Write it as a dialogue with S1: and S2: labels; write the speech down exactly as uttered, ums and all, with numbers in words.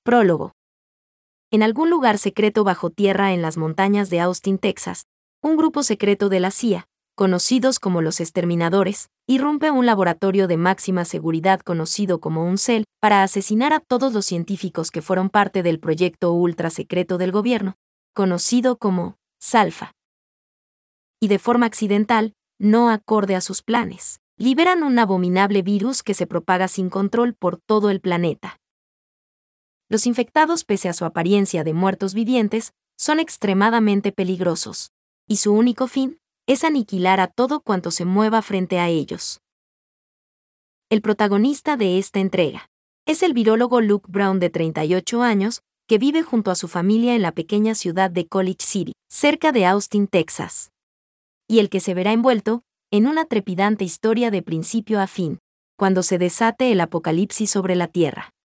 S1: Prólogo. En algún lugar secreto bajo tierra en las montañas de Austin, Texas, un grupo secreto de la C I A, conocidos como los Exterminadores, irrumpe un laboratorio de máxima seguridad conocido como un C E L para asesinar a todos los científicos que fueron parte del proyecto ultra secreto del gobierno, conocido como SALFA. Y de forma accidental, no acorde a sus planes, liberan un abominable virus que se propaga sin control por todo el planeta. Los infectados, pese a su apariencia de muertos vivientes, son extremadamente peligrosos, y su único fin es aniquilar a todo cuanto se mueva frente a ellos. El protagonista de esta entrega es el virólogo Luke Brown, de treinta y ocho años, que vive junto a su familia en la pequeña ciudad de College City, cerca de Austin, Texas, y el que se verá envuelto en una trepidante historia de principio a fin, cuando se desate el apocalipsis sobre la Tierra.